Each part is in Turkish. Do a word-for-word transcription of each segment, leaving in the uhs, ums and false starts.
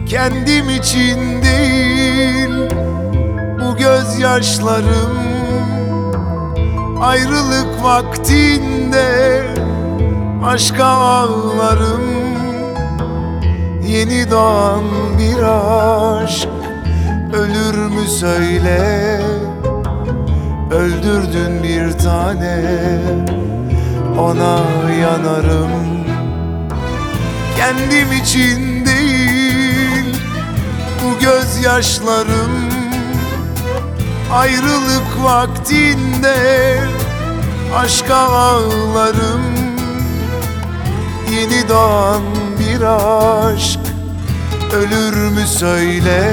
Kendim için değil bu gözyaşlarım, ayrılık vaktinde aşka ağlarım. Yeni doğan bir aşk ölür mü söyle? Öldürdün bir tane, ona yanarım. Kendim için değil bu gözyaşlarım, ayrılık vaktinde aşka ağlarım. Yeni doğan bir aşk ölür mü söyle?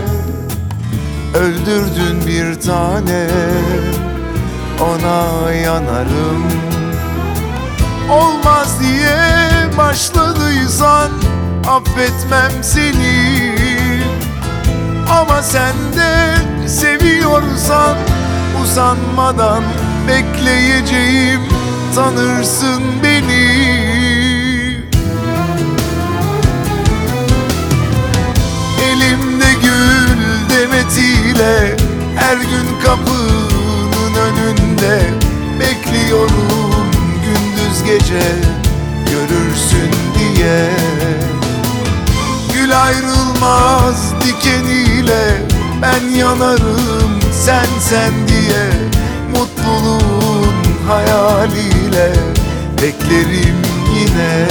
Öldürdün bir tane, ona yanarım. Olmaz diye başladıysan affetmem seni, ama sen de seviyorsan usanmadan bekleyeceğim, tanırsın beni. Elimde gül demetiyle her gün kapının önünde bekliyorum, gündüz gece görürsün diye. Gül ayrılmaz dikeniyle ben yanarım, sen sen diye. Mutluluğun hayaliyle beklerim yine.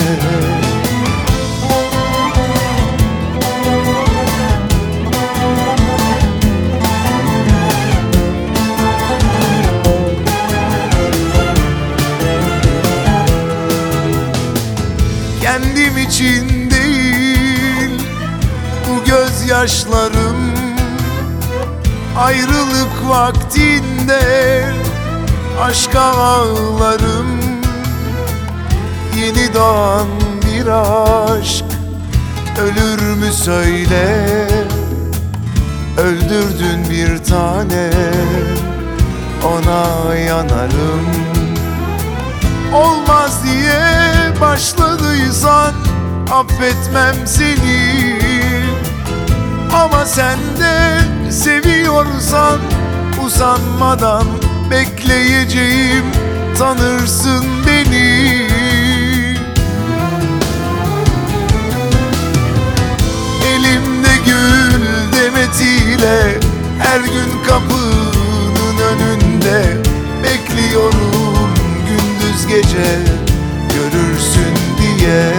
Kendim için değil bu gözyaşlarım, ayrılık vaktinde aşka ağlarım. Yeni doğan bir aşk ölür mü söyle? Öldürdün bir tane, ona yanarım. Olmaz diye başladıysan affetmem seni, ama sen de seviyorsan usanmadan bekleyeceğim, tanırsın beni. Elimde gül demetiyle her gün kapının önünde bekliyorum, gündüz gece görürsün diye.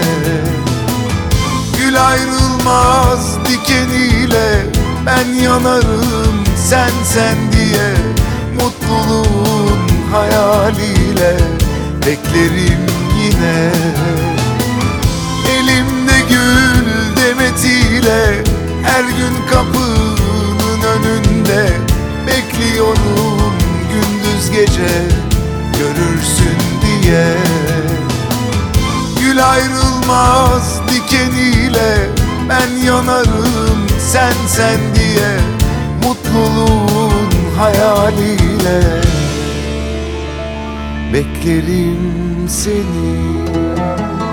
Gül ayrılmaz dikeniyle ben yanarım, sen sen diye. Mutluluğun hayaliyle beklerim yine. Elimde gül demetiyle her gün kapının önünde bekliyorum, gündüz gece görürsün diye. Gül ayrılmaz dikeniyle ben yanarım, sen sen diye. Mutluluğun hayaliyle beklerim seni.